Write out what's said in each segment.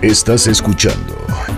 Estás escuchando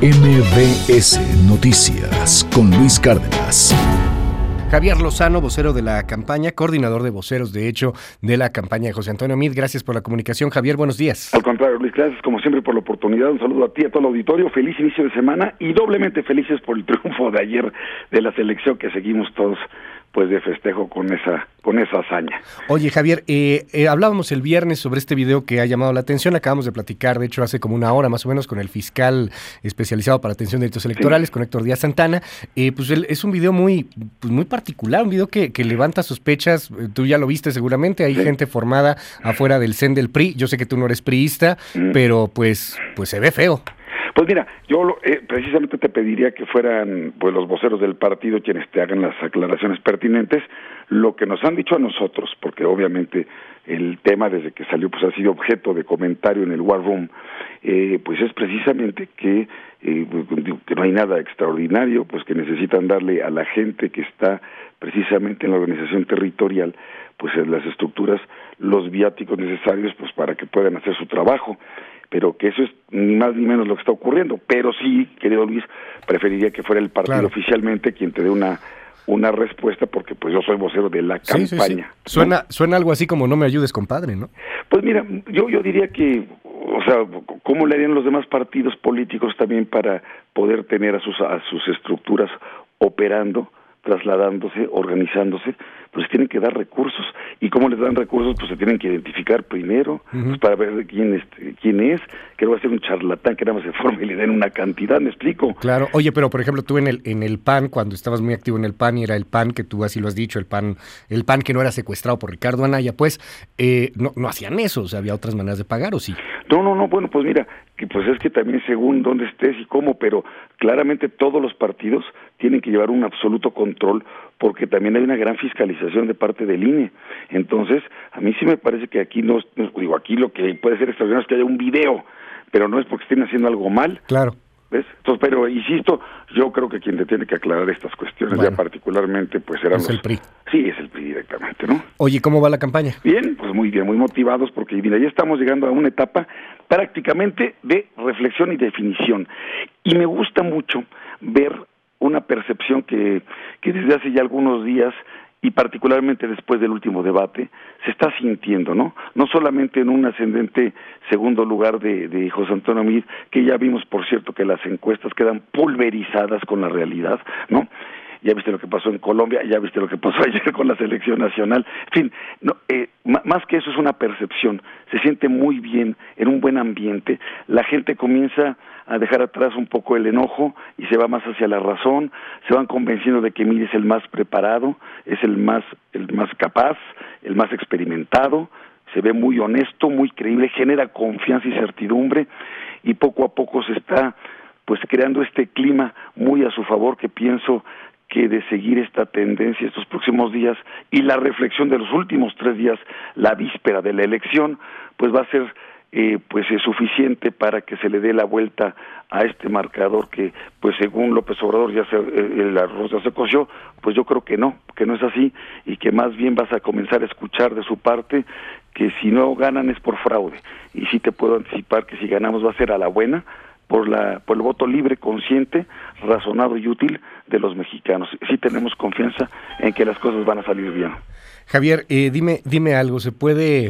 MBS Noticias con Luis Cárdenas. Javier Lozano, vocero de la campaña, coordinador de voceros, de hecho, de la campaña de José Antonio Meade. Gracias por la comunicación, Javier. Buenos días. Al contrario, Luis, gracias como siempre por la oportunidad. Un saludo a ti, a todo el auditorio. Feliz inicio de semana y doblemente felices por el triunfo de ayer de la selección que seguimos todos pues de festejo con esa hazaña. Oye, Javier, hablábamos el viernes sobre este video que ha llamado la atención. Acabamos de platicar, de hecho, hace como una hora más o menos con el fiscal especializado para atención de delitos electorales, sí, con Héctor Díaz Santana. Pues es un video muy particular, un video que levanta sospechas. Tú ya lo viste seguramente, hay gente formada afuera del CEN del PRI. Yo sé que tú no eres priista, pero pues se ve feo. Pues mira, yo precisamente te pediría que fueran pues los voceros del partido quienes te hagan las aclaraciones pertinentes. Lo que nos han dicho a nosotros, porque obviamente el tema desde que salió pues ha sido objeto de comentario en el War Room, pues es precisamente que no hay nada extraordinario, pues que necesitan darle a la gente que está precisamente en la organización territorial, pues en las estructuras, los viáticos necesarios pues para que puedan hacer su trabajo. Pero que eso es ni más ni menos lo que está ocurriendo. Pero sí, querido Luis, preferiría que fuera el partido oficialmente quien te dé una respuesta, porque pues yo soy vocero de la campaña. Sí. Suena algo así como no me ayudes, compadre, ¿no? Pues mira, yo diría que, o sea, ¿cómo le harían los demás partidos políticos también para poder tener a sus estructuras operando, trasladándose, organizándose? Pues tienen que dar recursos. ¿Y cómo les dan recursos? Pues se tienen que identificar primero, pues para ver quién es, que no va a ser un charlatán que nada más se forme y le den una cantidad, ¿me explico? Claro. Oye, pero por ejemplo, tú en el PAN, cuando estabas muy activo en el PAN, y era el PAN que tú así lo has dicho, el PAN que no era secuestrado por Ricardo Anaya, pues no hacían eso, o sea, había otras maneras de pagar, ¿o sí? No, bueno, pues mira, que pues es que también según dónde estés y cómo, pero claramente todos los partidos tienen que llevar un absoluto control, porque también hay una gran fiscalización de parte del INE. Entonces, a mí sí me parece que aquí aquí lo que puede ser extraordinario es que haya un video, pero no es porque estén haciendo algo mal. Claro. ¿Ves? Entonces, pero insisto, yo creo que quien te tiene que aclarar estas cuestiones, ya particularmente, pues serán el PRI. Sí, es el PRI directamente, ¿no? Oye, ¿cómo va la campaña? Bien, pues muy bien, muy motivados, porque mira, ya estamos llegando a una etapa prácticamente de reflexión y definición. Y me gusta mucho ver una percepción que desde hace ya algunos días, y particularmente después del último debate, se está sintiendo, ¿no? No solamente en un ascendente segundo lugar de José Antonio Meade, que ya vimos, por cierto, que las encuestas quedan pulverizadas con la realidad, ¿no? Ya viste lo que pasó en Colombia, ya viste lo que pasó ayer con la selección nacional. En fin, más que eso es una percepción. Se siente muy bien, en un buen ambiente. La gente comienza a dejar atrás un poco el enojo y se va más hacia la razón. Se van convenciendo de que Meade es el más preparado, es el más capaz, el más experimentado. Se ve muy honesto, muy creíble, genera confianza y certidumbre, y poco a poco se está pues creando este clima muy a su favor, que pienso que de seguir esta tendencia estos próximos días y la reflexión de los últimos 3 días, la víspera de la elección, pues va a ser suficiente para que se le dé la vuelta a este marcador que, pues según López Obrador, el arroz ya se coció. Pues yo creo que no es así, y que más bien vas a comenzar a escuchar de su parte que si no ganan es por fraude, y sí te puedo anticipar que si ganamos va a ser a la buena, por el voto libre, consciente, razonado y útil de los mexicanos. Sí tenemos confianza en que las cosas van a salir bien. Javier, dime algo, ¿se puede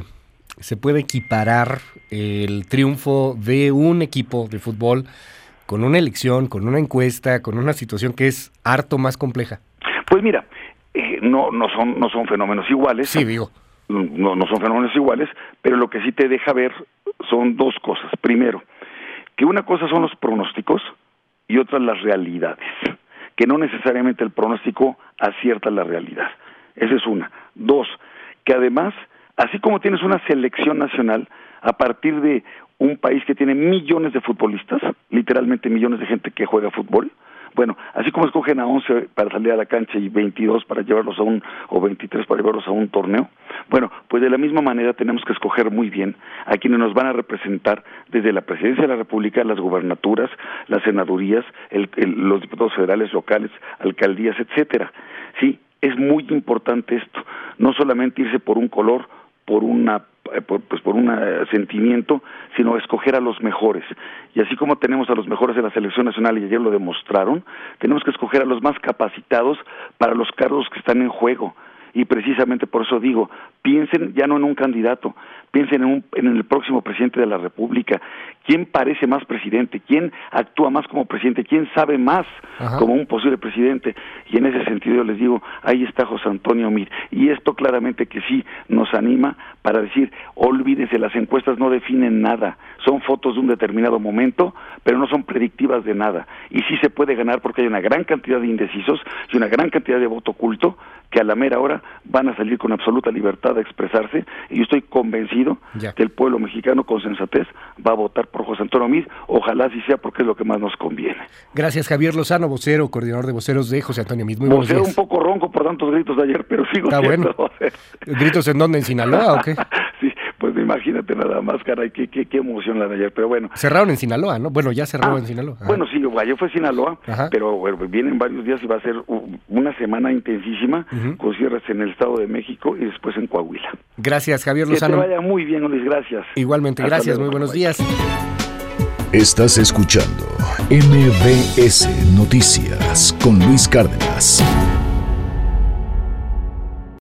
equiparar el triunfo de un equipo de fútbol con una elección, con una encuesta, con una situación que es harto más compleja? Pues mira, no son fenómenos iguales. Sí, digo. No son fenómenos iguales, pero lo que sí te deja ver son 2 cosas. Primero, que una cosa son los pronósticos y otra las realidades, que no necesariamente el pronóstico acierta la realidad. Esa es una. 2, que además, así como tienes una selección nacional a partir de un país que tiene millones de futbolistas, literalmente millones de gente que juega fútbol, bueno, así como escogen a 11 para salir a la cancha y 22 para llevarlos o 23 para llevarlos a un torneo, bueno, pues de la misma manera tenemos que escoger muy bien a quienes nos van a representar desde la presidencia de la República, las gubernaturas, las senadurías, los diputados federales, locales, alcaldías, etcétera. Sí, es muy importante esto, no solamente irse por un color por por un sentimiento, sino escoger a los mejores. Y así como tenemos a los mejores en la selección nacional, y ayer lo demostraron, tenemos que escoger a los más capacitados para los cargos que están en juego. Y precisamente por eso digo, piensen ya no en un candidato, piensen en el próximo presidente de la República. ¿Quién parece más presidente? ¿Quién actúa más como presidente? ¿Quién sabe más como un posible presidente? Y en ese sentido les digo, ahí está José Antonio Meade. Y esto claramente que sí nos anima para decir, olvídense, las encuestas no definen nada, son fotos de un determinado momento, pero no son predictivas de nada. Y sí se puede ganar porque hay una gran cantidad de indecisos y una gran cantidad de voto oculto que a la mera hora van a salir con absoluta libertad de expresarse, y yo estoy convencido que el pueblo mexicano con sensatez va a votar por José Antonio Meade. Ojalá así sea, porque es lo que más nos conviene. Gracias, Javier Lozano, vocero, coordinador de voceros de José Antonio Meade. Muy buenos días. Un poco ronco por tantos gritos de ayer, pero sigo siendo. Bueno. ¿Gritos en dónde? ¿En Sinaloa o qué? Sí, pues imagínate nada más, caray, qué emoción la de ayer, pero bueno. Cerraron en Sinaloa, ¿no? Bueno, ya cerró en Sinaloa. Bueno, sí, ayer fue Sinaloa, pero bueno, vienen varios días y va a ser una semana intensísima, con cierres en el Estado de México y después en Coahuila. Gracias, Javier Lozano. Que te vaya muy bien, Luis, gracias. Igualmente, gracias, muy buenos días. Estás escuchando MBS Noticias con Luis Cárdenas.